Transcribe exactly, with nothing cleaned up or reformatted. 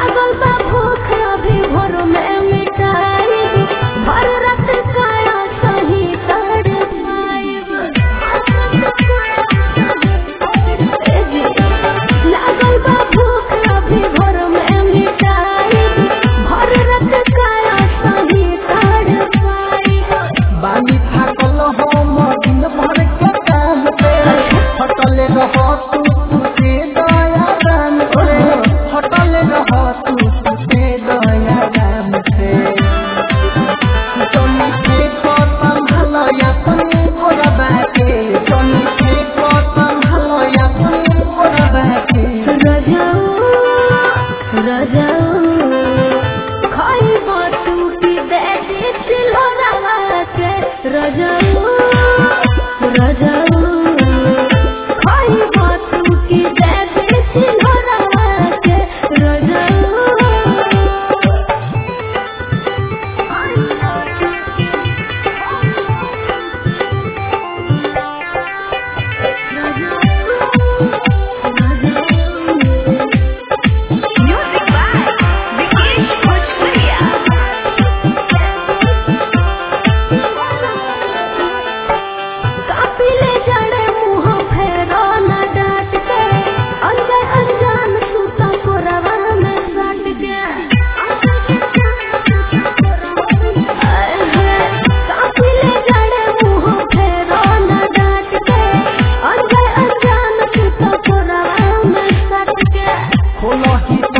लागल बा भूख अभी भोर में मिटाई भर रात काया सही तड़ पाइब लागल बा भूख अभी भोर में मिटाई भर रात काया सही तड़ पाइब बानी थाकल हम दिन भर के काम पे हटल रह तू तुझे दया दान से हटल रह तू तुझे दया दान से जनी के संभाल अपन मोरा बाटे जनी के संभाल अपन मोरा बाटे रजाऊ रजाऊ खाइब तू की दे दिलो राते रजाऊ रजाऊ खाइब तू की दे दिलो राते रजाऊ Music by Vikesh Bhojpuria. कापिले जड़े मुँह फेरो न डांट के अनजान अनजान सूता कोरवा में सट के कापिले जड़े मुँह फेरो न डांट के अनजान अनजान सूता कोरवा में सट के खोलो ही